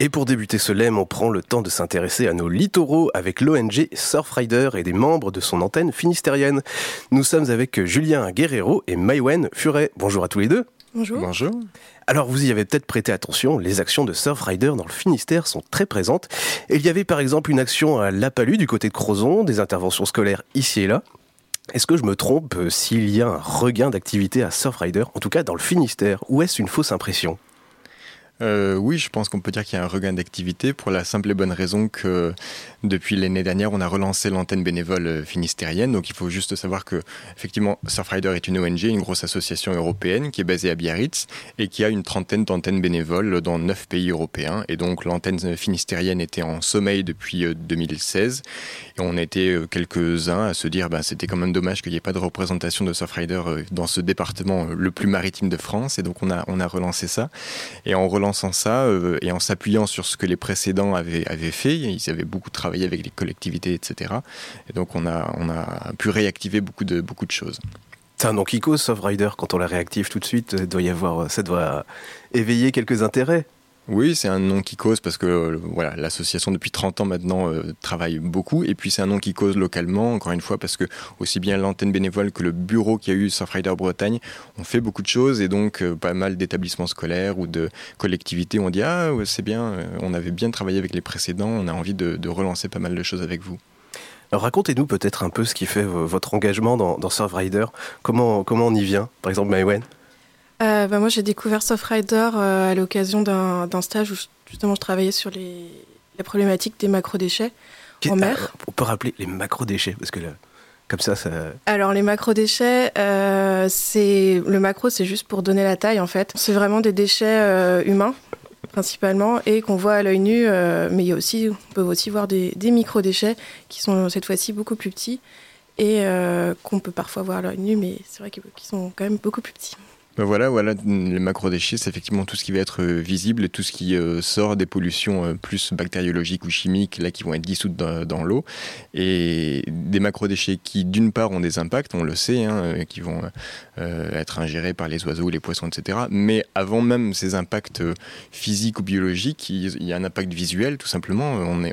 Et pour débuter ce LEM, on prend le temps de s'intéresser à nos littoraux avec l'ONG Surfrider et des membres de son antenne finistérienne. Nous sommes avec Julien Guerrero et Maïwen Furet. Bonjour à tous les deux. Bonjour. Bonjour. Alors vous y avez peut-être prêté attention, les actions de Surfrider dans le Finistère sont très présentes. Et il y avait par exemple une action à La Palud du côté de Crozon, des interventions scolaires ici et là. Est-ce que je me trompe s'il y a un regain d'activité à Surfrider, en tout cas dans le Finistère, ou est-ce une fausse impression ? Oui, je pense qu'on peut dire qu'il y a un regain d'activité pour la simple et bonne raison que depuis l'année dernière, on a relancé l'antenne bénévole finistérienne. Donc il faut juste savoir que effectivement, Surfrider est une ONG, une grosse association européenne qui est basée à Biarritz et qui a une trentaine d'antennes bénévoles dans 9 pays européens. Et donc l'antenne finistérienne était en sommeil depuis 2016. Et on a été quelques-uns à se dire c'était quand même dommage qu'il n'y ait pas de représentation de Surfrider dans ce département le plus maritime de France. Et donc on a relancé ça. Et en relançant ça et en s'appuyant sur ce que les précédents avaient fait, ils avaient beaucoup travaillé avec les collectivités, etc. Et donc on a pu réactiver beaucoup de choses. C'est un nom qui cause, Surfrider, quand on la réactive tout de suite, ça doit éveiller quelques intérêts. Oui, c'est un nom qui cause parce que l'association depuis 30 ans maintenant travaille beaucoup et puis c'est un nom qui cause localement, encore une fois, parce que aussi bien l'antenne bénévole que le bureau qu'il y a eu Surfrider Bretagne ont fait beaucoup de choses et donc pas mal d'établissements scolaires ou de collectivités ont dit « Ah, c'est bien, on avait bien travaillé avec les précédents, on a envie de relancer pas mal de choses avec vous ». Alors racontez-nous peut-être un peu ce qui fait votre engagement dans Surfrider. Comment on y vient, par exemple Maïwen ? Moi, j'ai découvert Surfrider à l'occasion d'un stage où justement je travaillais sur la problématique des macrodéchets en mer. On peut rappeler les macrodéchets, parce que là, comme ça... Alors, les macrodéchets, le macro, c'est juste pour donner la taille, en fait. C'est vraiment des déchets humains, principalement, et qu'on voit à l'œil nu, mais on peut aussi voir des microdéchets qui sont cette fois-ci beaucoup plus petits, et qu'on peut parfois voir à l'œil nu, mais c'est vrai qu'ils sont quand même beaucoup plus petits. Voilà, les macrodéchets, c'est effectivement tout ce qui va être visible, tout ce qui sort des pollutions plus bactériologiques ou chimiques, là, qui vont être dissoutes dans l'eau. Et des macrodéchets qui, d'une part, ont des impacts, on le sait, qui vont être ingérés par les oiseaux, les poissons, etc. Mais avant même ces impacts physiques ou biologiques, il y a un impact visuel, tout simplement.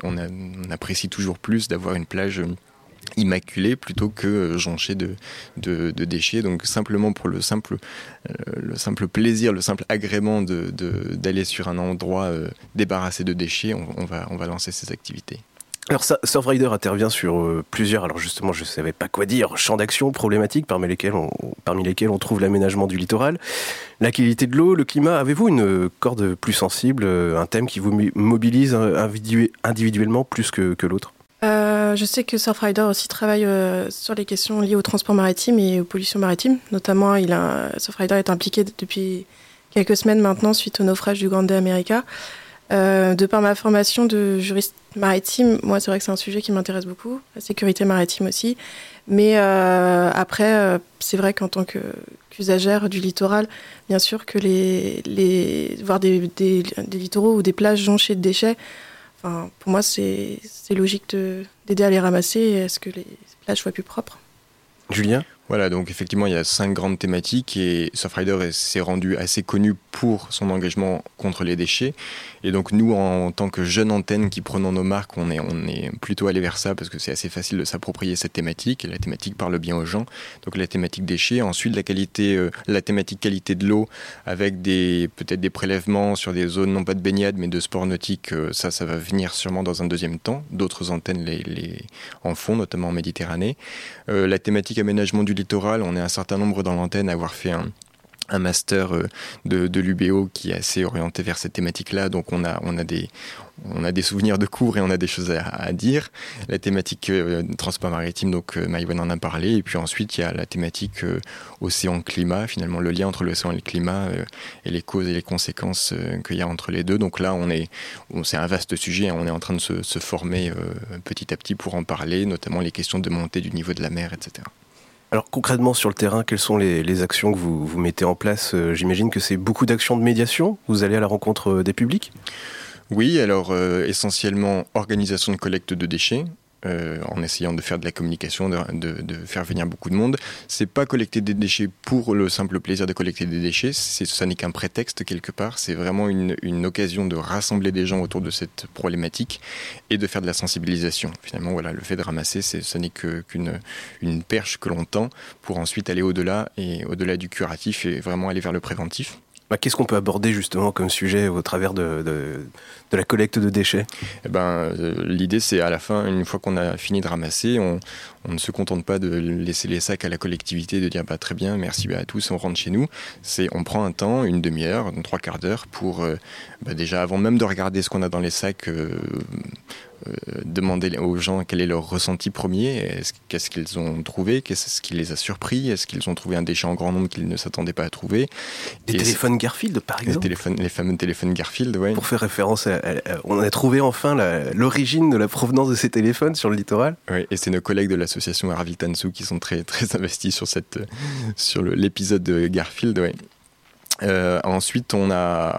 On apprécie toujours plus d'avoir une plage immaculé plutôt que jonché de déchets. Donc simplement pour le simple plaisir, le simple agrément d'aller sur un endroit débarrassé de déchets, on va lancer ces activités. Alors Surfrider intervient sur plusieurs, alors justement je ne savais pas quoi dire, champs d'action problématiques parmi lesquels on trouve l'aménagement du littoral, la qualité de l'eau, le climat. Avez-vous une corde plus sensible, un thème qui vous mobilise individuellement plus que l'autre ? Je sais que Surfrider aussi travaille sur les questions liées au transport maritime et aux pollutions maritimes. Notamment, Surfrider est impliqué depuis quelques semaines maintenant suite au naufrage du Grande America. De par ma formation de juriste maritime, moi, c'est vrai que c'est un sujet qui m'intéresse beaucoup, la sécurité maritime aussi. Mais après, c'est vrai qu'en tant qu'usagère du littoral, bien sûr que voir des littoraux ou des plages jonchées de déchets, pour moi, c'est logique d'aider à les ramasser et à ce que les plages soient plus propres. Julien ? Voilà, donc effectivement, il y a 5 grandes thématiques et Surfrider s'est rendu assez connu pour son engagement contre les déchets. Et donc nous, en tant que jeune antenne qui prenons nos marques, on est plutôt allé vers ça parce que c'est assez facile de s'approprier cette thématique. Et la thématique parle bien aux gens. Donc la thématique déchets. Ensuite, la thématique qualité de l'eau avec peut-être des prélèvements sur des zones non pas de baignade mais de sport nautique. Ça va venir sûrement dans un deuxième temps. D'autres antennes en font, notamment en Méditerranée. La thématique aménagement du littoral, on est un certain nombre dans l'antenne à avoir fait un master de l'UBO qui est assez orienté vers cette thématique-là. Donc on a des souvenirs de cours et on a des choses à dire. La thématique transport maritime, donc Maïwen en a parlé. Et puis ensuite, il y a la thématique océan-climat, finalement le lien entre l'océan et le climat et les causes et les conséquences qu'il y a entre les deux. Donc là, c'est un vaste sujet. On est en train de se former petit à petit pour en parler, notamment les questions de montée du niveau de la mer, etc. Alors concrètement sur le terrain, quelles sont les actions que vous mettez en place ? J'imagine que c'est beaucoup d'actions de médiation. Vous allez à la rencontre des publics ? Oui, alors essentiellement organisation de collecte de déchets, en essayant de faire de la communication, de faire venir beaucoup de monde. C'est pas collecter des déchets pour le simple plaisir de collecter des déchets, ça n'est qu'un prétexte quelque part, c'est vraiment une occasion de rassembler des gens autour de cette problématique et de faire de la sensibilisation. Finalement, voilà, le fait de ramasser, ce n'est qu'une perche que l'on tend pour ensuite aller au-delà du curatif et vraiment aller vers le préventif. Qu'est-ce qu'on peut aborder justement comme sujet au travers de la collecte de déchets ? L'idée, c'est à la fin, une fois qu'on a fini de ramasser, on ne se contente pas de laisser les sacs à la collectivité, de dire très bien, merci à tous, on rentre chez nous. On prend un temps, une demi-heure, 3/4 d'heure pour déjà avant même de regarder ce qu'on a dans les sacs, demander aux gens quel est leur ressenti premier, qu'est-ce qu'ils ont trouvé, qu'est-ce qui les a surpris, est-ce qu'ils ont trouvé un déchet en grand nombre qu'ils ne s'attendaient pas à trouver. Des téléphones Garfield par exemple. Les fameux téléphones Garfield, oui. Pour faire référence on a trouvé enfin l'origine de la provenance de ces téléphones sur le littoral. Oui, et c'est nos collègues de l'association Aravill Tansu qui sont très, très investis sur l'épisode de Garfield, oui. Ensuite, on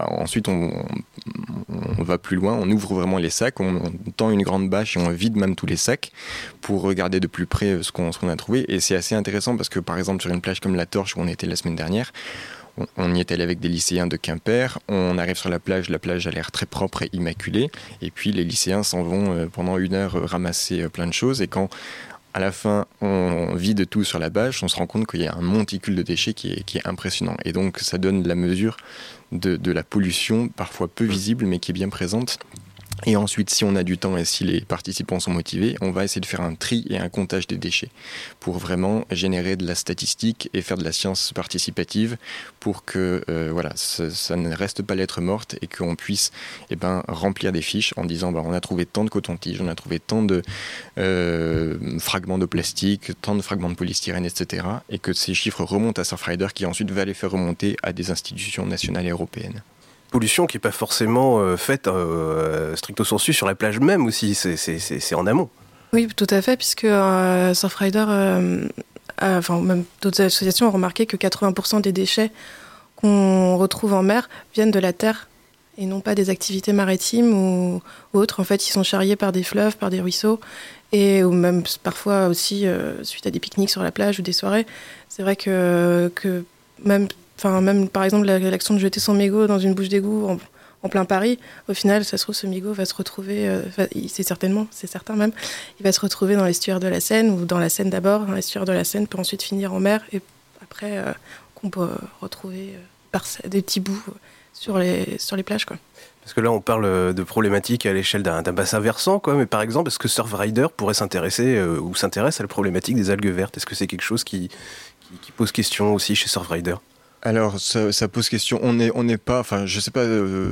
va plus loin, on ouvre vraiment les sacs, on tend une grande bâche et on vide même tous les sacs pour regarder de plus près ce qu'on a trouvé. Et c'est assez intéressant parce que, par exemple, sur une plage comme la Torche où on était la semaine dernière, on y est allé avec des lycéens de Quimper, on arrive sur la plage a l'air très propre et immaculée, et puis les lycéens s'en vont pendant 1 heure ramasser plein de choses, et quand à la fin, on vide tout sur la bâche, on se rend compte qu'il y a un monticule de déchets qui est impressionnant. Et donc, ça donne la mesure de la pollution, parfois peu visible, mais qui est bien présente. Et ensuite, si on a du temps et si les participants sont motivés, on va essayer de faire un tri et un comptage des déchets pour vraiment générer de la statistique et faire de la science participative pour que ça ne reste pas lettre morte et qu'on puisse remplir des fiches en disant on a trouvé tant de coton-tige, on a trouvé tant de fragments de plastique, tant de fragments de polystyrène, etc. Et que ces chiffres remontent à Surfrider qui ensuite va les faire remonter à des institutions nationales et européennes. Pollution qui n'est pas forcément faite stricto sensu sur la plage même aussi, c'est en amont. Oui, tout à fait, puisque Surfrider, même d'autres associations ont remarqué que 80% des déchets qu'on retrouve en mer viennent de la terre et non pas des activités maritimes ou autres. En fait, ils sont charriés par des fleuves, par des ruisseaux, ou même parfois aussi suite à des pique-niques sur la plage ou des soirées. C'est vrai que même par exemple l'action de jeter son mégot dans une bouche d'égout en plein Paris, au final ça se trouve ce mégot va se retrouver, c'est certain même, il va se retrouver dans l'estuaire de la Seine, ou dans la Seine d'abord, dans l'estuaire de la Seine pour ensuite finir en mer, et après qu'on peut retrouver des petits bouts sur les plages, quoi. Parce que là on parle de problématiques à l'échelle d'un bassin versant, quoi, mais par exemple est-ce que Surfrider pourrait s'intéresser ou s'intéresse à la problématique des algues vertes ? Est-ce que c'est quelque chose qui pose question aussi chez Surfrider ? Alors, ça pose question. On n'est pas, enfin, je sais pas,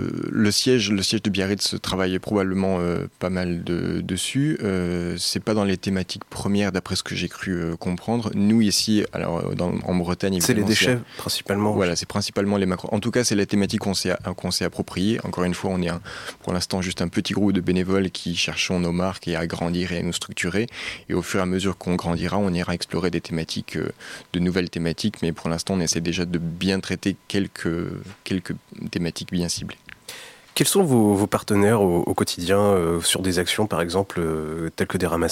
le siège de Biarritz travaille probablement pas mal dessus. C'est pas dans les thématiques premières, d'après ce que j'ai cru comprendre. Nous, ici, alors, en Bretagne, c'est les déchets, principalement. Voilà, c'est principalement les macros. En tout cas, c'est la thématique qu'on s'est appropriée. Encore une fois, on est pour l'instant juste un petit groupe de bénévoles qui cherchons nos marques et à grandir et à nous structurer. Et au fur et à mesure qu'on grandira, on ira explorer des thématiques, de nouvelles thématiques. Mais pour l'instant, on essaie déjà de bien traiter quelques thématiques bien ciblées. Quels sont vos partenaires au quotidien sur des actions, par exemple, telles que des ramassages ?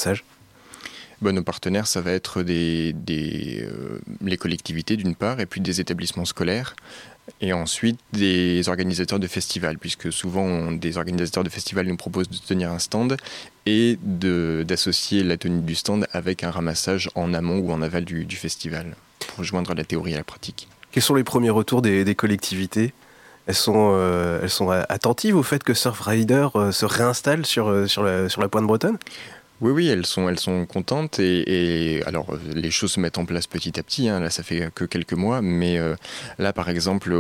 Nos partenaires, ça va être les collectivités d'une part, et puis des établissements scolaires, et ensuite des organisateurs de festivals, puisque souvent des organisateurs de festivals nous proposent de tenir un stand et d'associer la tenue du stand avec un ramassage en amont ou en aval du festival, pour joindre la théorie à la pratique. Quels sont les premiers retours des collectivités ? Elles sont attentives au fait que Surfrider se réinstalle sur la pointe bretonne ? Oui, elles sont contentes et alors les choses se mettent en place petit à petit, hein, là ça fait que quelques mois, mais là par exemple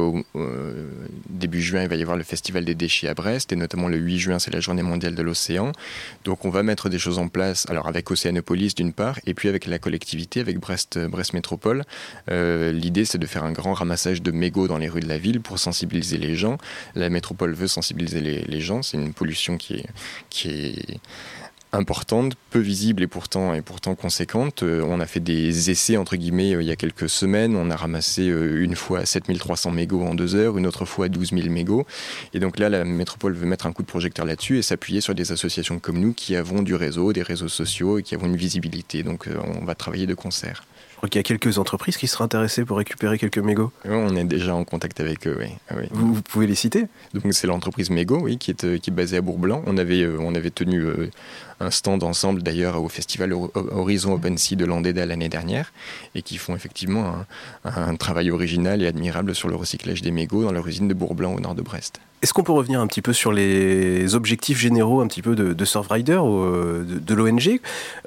début juin il va y avoir le Festival des déchets à Brest et notamment le 8 juin c'est la journée mondiale de l'océan, donc on va mettre des choses en place, alors avec Océanopolis d'une part et puis avec la collectivité, avec Brest Métropole. L'idée c'est de faire un grand ramassage de mégots dans les rues de la ville pour sensibiliser les gens. La métropole veut sensibiliser les gens, c'est une pollution qui est importante, peu visible et pourtant conséquente. On a fait des essais entre guillemets il y a quelques semaines. On a ramassé une fois 7300 mégots en 2 heures, une autre fois 12 000 mégots. Et donc là, la métropole veut mettre un coup de projecteur là-dessus et s'appuyer sur des associations comme nous qui avons du réseau, des réseaux sociaux et qui avons une visibilité. Donc on va travailler de concert. Je crois qu'il y a quelques entreprises qui seraient intéressées pour récupérer quelques mégots. On est déjà en contact avec eux, oui. Oui. Vous pouvez les citer ? Donc c'est l'entreprise Mégo, oui, qui est basée à Bourg-Blanc. On avait tenu un stand ensemble d'ailleurs au festival Horizon Open Sea de Landéda l'année dernière et qui font effectivement un travail original et admirable sur le recyclage des mégots dans leur usine de Bourg-Blanc au nord de Brest. Est-ce qu'on peut revenir un petit peu sur les objectifs généraux un petit peu de Surfrider, de l'ONG ?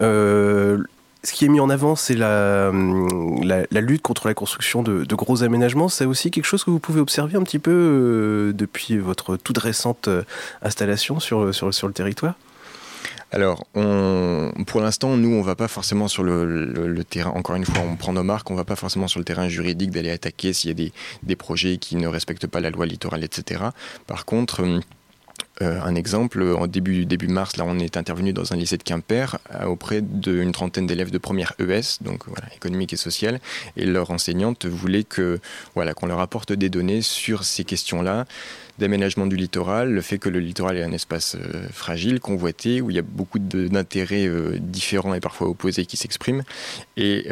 Ce qui est mis en avant, c'est la lutte contre la construction de gros aménagements. C'est aussi quelque chose que vous pouvez observer un petit peu depuis votre toute récente installation sur le territoire ? Alors, pour l'instant, nous, on ne va pas forcément sur le terrain. Encore une fois, on prend nos marques, on ne va pas forcément sur le terrain juridique d'aller attaquer s'il y a des projets qui ne respectent pas la loi littorale, etc. Par contre, un exemple, en début mars, là, on est intervenu dans un lycée de Quimper auprès d'une trentaine d'élèves de première ES, donc voilà, économique et sociale, et leur enseignante voulait qu'on leur apporte des données sur ces questions-là, d'aménagement du littoral, le fait que le littoral est un espace fragile, convoité, où il y a beaucoup d'intérêts différents et parfois opposés qui s'expriment, et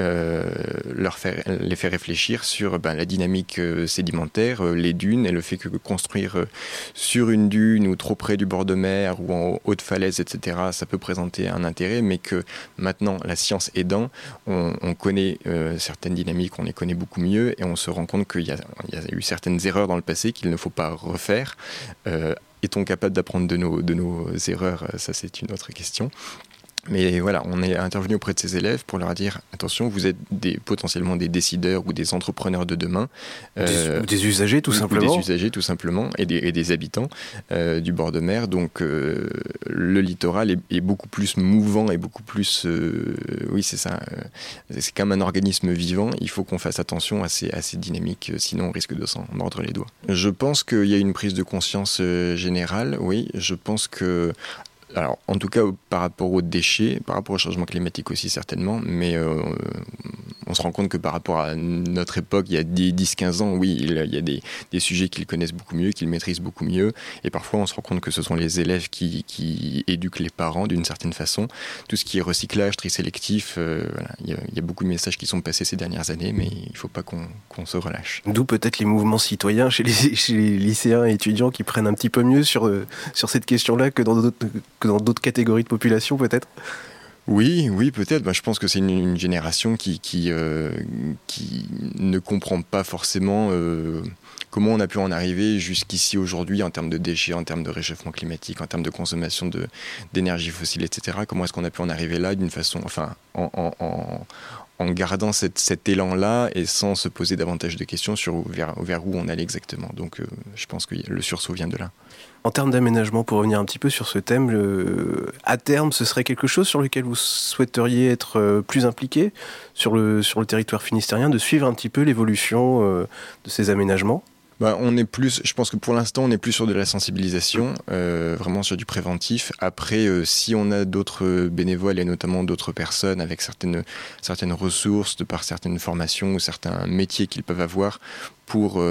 les faire réfléchir sur la dynamique sédimentaire, les dunes, et le fait que construire sur une dune ou trop près du bord de mer ou en haute falaise, etc., ça peut présenter un intérêt, mais que maintenant, la science aidant, on connaît certaines dynamiques, on les connaît beaucoup mieux, et on se rend compte qu'il y a eu certaines erreurs dans le passé qu'il ne faut pas refaire. Est-on capable d'apprendre de nos erreurs ? Ça, c'est une autre question. Mais voilà, on est intervenu auprès de ces élèves pour leur dire attention, vous êtes potentiellement des décideurs ou des entrepreneurs de demain. Ou des usagers, tout simplement. Ou des usagers, tout simplement, et des habitants du bord de mer. Donc, le littoral est beaucoup plus mouvant et beaucoup plus. Oui, c'est ça. C'est comme un organisme vivant. Il faut qu'on fasse attention à ces dynamiques, sinon on risque de s'en mordre les doigts. Je pense qu'il y a une prise de conscience générale, oui. Je pense que. Alors, en tout cas, par rapport aux déchets, par rapport au changement climatique aussi certainement, mais on se rend compte que par rapport à notre époque, il y a 10-15 ans, oui, il y a des sujets qu'ils connaissent beaucoup mieux, qu'ils maîtrisent beaucoup mieux, et parfois on se rend compte que ce sont les élèves qui éduquent les parents d'une certaine façon. Tout ce qui est recyclage, tri sélectif, voilà, il y a beaucoup de messages qui sont passés ces dernières années, mais il ne faut pas qu'on se relâche. D'où peut-être les mouvements citoyens chez les lycéens et étudiants qui prennent un petit peu mieux sur cette question-là que dans d'autres catégories de population, peut-être ? Oui, peut-être. Je pense que c'est une génération qui ne comprend pas forcément comment on a pu en arriver jusqu'ici aujourd'hui en termes de déchets, en termes de réchauffement climatique, en termes de consommation d'énergie fossile, etc. Comment est-ce qu'on a pu en arriver là d'une façon, en gardant cet élan-là et sans se poser davantage de questions sur vers où on allait exactement. Donc je pense que le sursaut vient de là. En termes d'aménagement, pour revenir un petit peu sur ce thème, à terme, ce serait quelque chose sur lequel vous souhaiteriez être plus impliqué sur le territoire finistérien, de suivre un petit peu l'évolution de ces aménagements ? Je pense que pour l'instant, on est plus sur de la sensibilisation, vraiment sur du préventif. Après, si on a d'autres bénévoles et notamment d'autres personnes avec certaines ressources, de par certaines formations ou certains métiers qu'ils peuvent avoir pour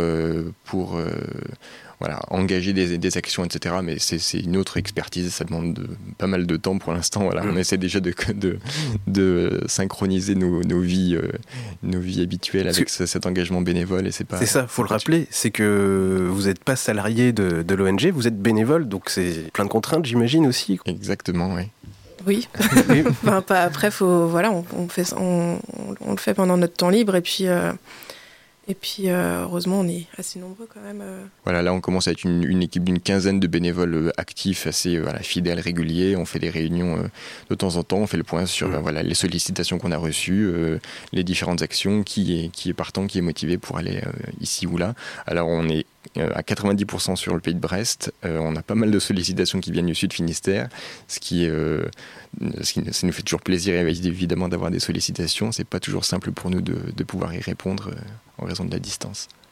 engager des actions, etc. Mais c'est une autre expertise, ça demande pas mal de temps pour l'instant. Voilà. On essaie déjà de synchroniser nos vies habituelles avec cet engagement bénévole. Et c'est ça, faut le rappeler, c'est que vous n'êtes pas salarié de l'ONG, vous êtes bénévole, donc c'est plein de contraintes, j'imagine aussi. Exactement, oui. Oui. Après, on le fait pendant notre temps libre et puis, heureusement, on est assez nombreux quand même. Voilà, là, on commence à être une équipe d'une quinzaine de bénévoles actifs, assez fidèles, réguliers. On fait des réunions de temps en temps. On fait le point sur les sollicitations qu'on a reçues, les différentes actions, qui est partant, qui est motivé pour aller ici ou là. Alors, on est à 90% sur le pays de Brest. On a pas mal de sollicitations qui viennent du Sud Finistère, ça nous fait toujours plaisir évidemment d'avoir des sollicitations. C'est pas toujours simple pour nous de pouvoir y répondre en raison de la distance.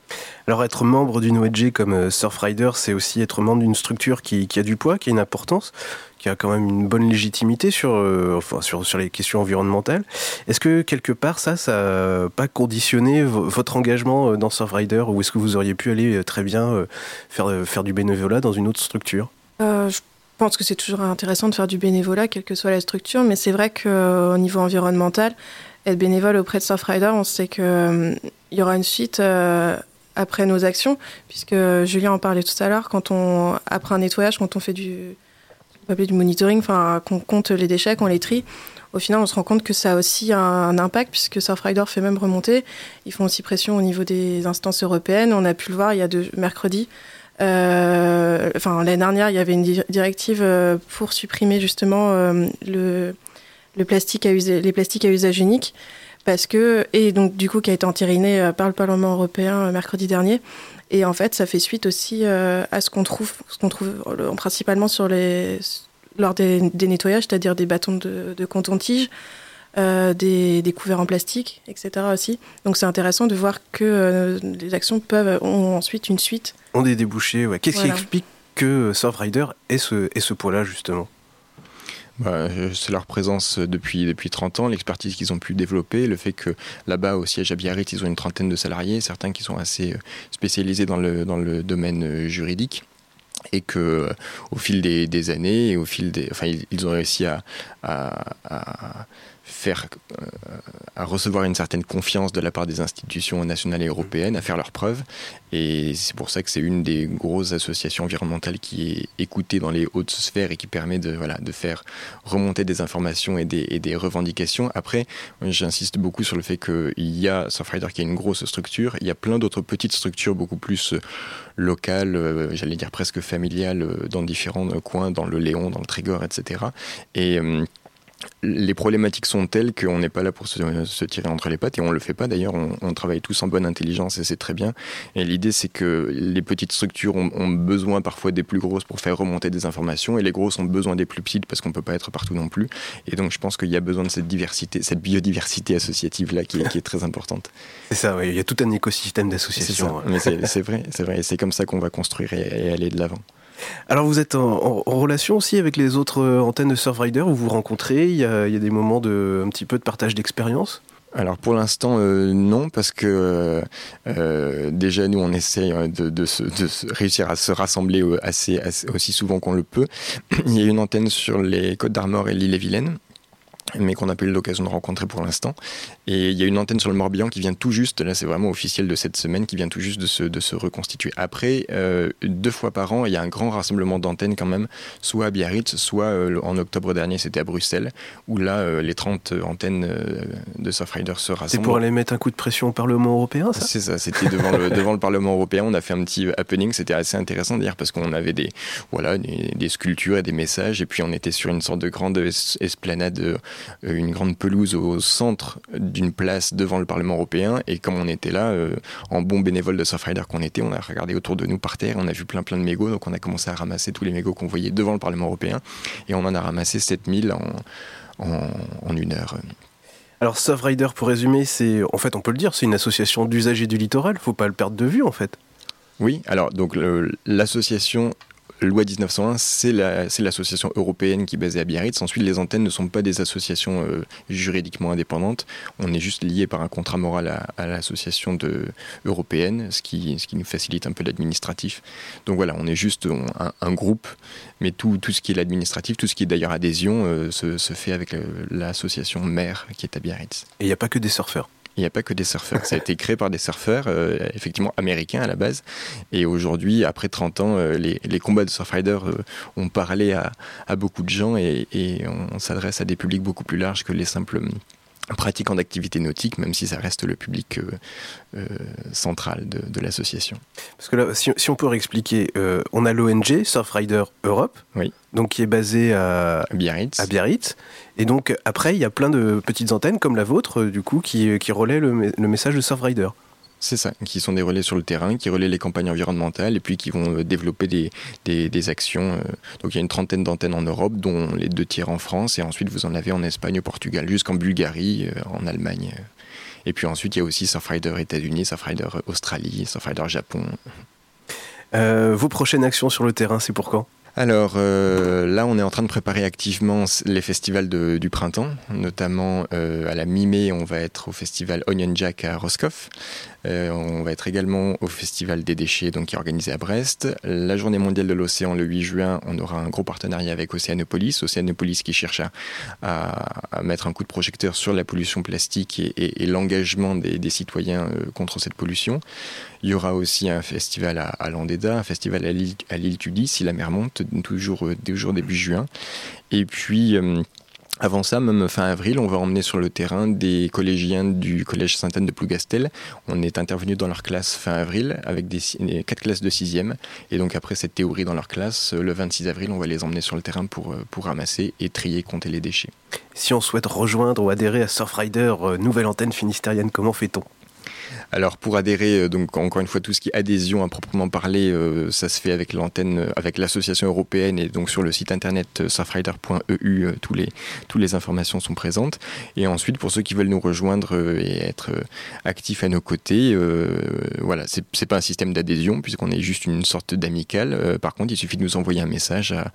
Alors être membre d'une ONG comme Surfrider, c'est aussi être membre d'une structure qui a du poids, qui a une importance, qui a quand même une bonne légitimité sur les questions environnementales. Est-ce que quelque part ça n'a pas conditionné votre engagement dans Surfrider, ou est-ce que vous auriez pu aller très bien faire du bénévolat dans une autre structure ? Je pense que c'est toujours intéressant de faire du bénévolat, quelle que soit la structure, mais c'est vrai qu'au niveau environnemental, être bénévole auprès de Surfrider, on sait qu'il y aura une suite après nos actions, puisque Julien en parlait tout à l'heure, après un nettoyage, quand on fait du monitoring, qu'on compte les déchets, qu'on les trie, au final on se rend compte que ça a aussi un impact, puisque Surfrider fait même remonter. Ils font aussi pression au niveau des instances européennes. On a pu le voir il y a mercredi. L'année dernière, il y avait une directive pour supprimer justement les plastiques à usage unique, et donc du coup qui a été entériné par le Parlement européen mercredi dernier. Et en fait, ça fait suite aussi à ce qu'on trouve principalement lors des nettoyages, c'est-à-dire des bâtons de coton-tige, des couverts en plastique, etc. aussi. Donc c'est intéressant de voir que les actions ont ensuite une suite. On des débouchés, ouais. Qu'est-ce qui explique que Surfrider ait ce poids-là, justement ? C'est leur présence depuis 30 ans, l'expertise qu'ils ont pu développer, le fait que là-bas au siège à Biarritz, ils ont une trentaine de salariés, certains qui sont assez spécialisés dans le domaine juridique. Et que au fil des années, et ils ont réussi à recevoir une certaine confiance de la part des institutions nationales et européennes, à faire leurs preuves. Et c'est pour ça que c'est une des grosses associations environnementales qui est écoutée dans les hautes sphères et qui permet de faire remonter des informations et des revendications. Après, j'insiste beaucoup sur le fait qu'il y a Surfrider qui est une grosse structure, il y a plein d'autres petites structures beaucoup plus locales, j'allais dire presque familiales, dans différents coins, dans le Léon, dans le Trégor, etc. Et les problématiques sont telles qu'on n'est pas là pour se tirer entre les pattes, et on ne le fait pas d'ailleurs, on travaille tous en bonne intelligence et c'est très bien. Et l'idée c'est que les petites structures ont besoin parfois des plus grosses pour faire remonter des informations, et les grosses ont besoin des plus petites parce qu'on ne peut pas être partout non plus. Et donc je pense qu'il y a besoin de cette biodiversité associative là qui est très importante. C'est ça, oui. Il y a tout un écosystème d'associations. Mais c'est vrai, et c'est comme ça qu'on va construire et aller de l'avant. Alors vous êtes en relation aussi avec les autres antennes de Surfrider, où vous vous rencontrez, il y a des moments un petit peu de partage d'expérience ? Alors pour l'instant non, parce que déjà nous on essaye de réussir à se rassembler assez aussi souvent qu'on le peut. Il y a une antenne sur les Côtes d'Armor et l'Ille-et-Vilaine, mais qu'on n'a pas eu l'occasion de rencontrer pour l'instant. Et il y a une antenne sur le Morbihan qui vient tout juste, là c'est vraiment officiel de cette semaine, qui vient tout juste de se reconstituer. Après, 2 fois par an, il y a un grand rassemblement d'antennes quand même, soit à Biarritz, soit en octobre dernier, c'était à Bruxelles, où là, les 30 antennes de Surfrider se rassemblent. C'est pour aller mettre un coup de pression au Parlement européen, ça ? C'est ça, c'était devant le Parlement européen, on a fait un petit happening, c'était assez intéressant d'ailleurs, parce qu'on avait des sculptures et des messages, et puis on était sur une sorte de grande esplanade, une grande pelouse au centre d'une place devant le Parlement européen, et comme on était là, en bon bénévole de Surfrider qu'on était, on a regardé autour de nous par terre, on a vu plein de mégots, donc on a commencé à ramasser tous les mégots qu'on voyait devant le Parlement européen, et on en a ramassé 7000 en 1 heure. Alors Surfrider, pour résumer, en fait on peut le dire, c'est une association d'usagers du littoral, faut pas le perdre de vue en fait. Oui, alors donc l'association Loi 1901, c'est l'association européenne qui est basée à Biarritz. Ensuite, les antennes ne sont pas des associations juridiquement indépendantes. On est juste lié par un contrat moral à l'association européenne, ce qui nous facilite un peu l'administratif. Donc voilà, on est juste un groupe, mais tout ce qui est l'administratif, tout ce qui est d'ailleurs adhésion, se fait avec l'association mère qui est à Biarritz. Et il n'y a pas que des surfeurs. Il n'y a pas que des surfeurs. Ça a été créé par des surfeurs, effectivement américains à la base. Et aujourd'hui, après 30 ans, les combats de Surfrider ont parlé à beaucoup de gens, et on s'adresse à des publics beaucoup plus larges que les simples pratiquants d'activités nautiques, même si ça reste le public central de l'association. Parce que là, si on peut réexpliquer, on a l'ONG Surfrider Europe, oui, donc qui est basée à Biarritz. Et donc après, il y a plein de petites antennes comme la vôtre, du coup, qui relaient le message de Surfrider. C'est ça, qui sont des relais sur le terrain, qui relaient les campagnes environnementales et puis qui vont développer des actions. Donc il y a une trentaine d'antennes en Europe, dont les 2 tiers en France, et ensuite vous en avez en Espagne, au Portugal, jusqu'en Bulgarie, en Allemagne Et puis ensuite, il y a aussi Surfrider États-Unis, Surfrider Australie, Surfrider Japon. Vos prochaines actions sur le terrain, c'est pour quand ? Alors là, on est en train de préparer activement les festivals du printemps, notamment à la mi-mai, on va être au festival Onion Jack à Roscoff. On va être également au festival des déchets, donc qui est organisé à Brest. La journée mondiale de l'océan, le 8 juin, on aura un gros partenariat avec Océanopolis qui cherche à mettre un coup de projecteur sur la pollution plastique et l'engagement des citoyens contre cette pollution. Il y aura aussi un festival à Landéda, un festival à l'île Tudy, si la mer monte, toujours début juin. Et puis... avant ça, même fin avril, on va emmener sur le terrain des collégiens du collège Sainte-Anne de Plougastel. On est intervenu dans leur classe fin avril avec 4 classes de 6e. Et donc après cette théorie dans leur classe, le 26 avril, on va les emmener sur le terrain pour ramasser et trier, compter les déchets. Si on souhaite rejoindre ou adhérer à Surfrider, nouvelle antenne finistérienne, comment fait-on ? Alors pour adhérer, donc encore une fois, tout ce qui est adhésion à proprement parler, ça se fait avec l'antenne, avec l'association européenne, et donc sur le site internet surfrider.eu, toutes les informations sont présentes. Et ensuite, pour ceux qui veulent nous rejoindre et être actifs à nos côtés, voilà, c'est pas un système d'adhésion puisqu'on est juste une sorte d'amicale. Par contre, il suffit de nous envoyer un message à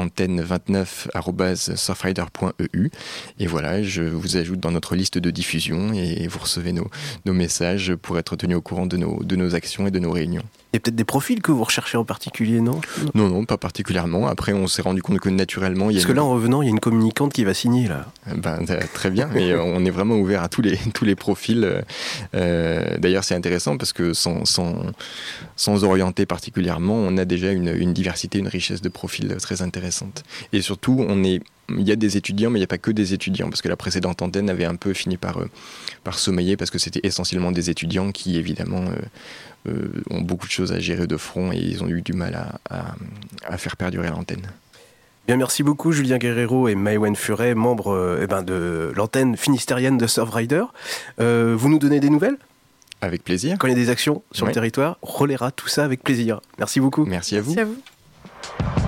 antenne29@surfrider.eu et voilà, je vous ajoute dans notre liste de diffusion et vous recevez nos messages pour être tenu au courant de nos actions et de nos réunions. Il y a peut-être des profils que vous recherchez en particulier, non ? Non, pas particulièrement. Après, on s'est rendu compte que naturellement... Parce que là, en revenant, il y a une communicante qui va signer, là. Très bien, mais on est vraiment ouvert à tous les profils. D'ailleurs, c'est intéressant parce que sans orienter particulièrement, on a déjà une diversité, une richesse de profils très intéressante. Et surtout, il y a des étudiants, mais il n'y a pas que des étudiants, parce que la précédente antenne avait un peu fini par sommeiller, parce que c'était essentiellement des étudiants qui, évidemment, ont beaucoup de choses à gérer de front et ils ont eu du mal à faire perdurer l'antenne. Bien, merci beaucoup Julien Guerrero et Maëwen Furet, membres de l'antenne finistérienne de Surfrider. Vous nous donnez des nouvelles ? Avec plaisir. Quand il y a des actions sur le territoire, on relaiera tout ça avec plaisir. Merci beaucoup. Merci à vous. Merci à vous.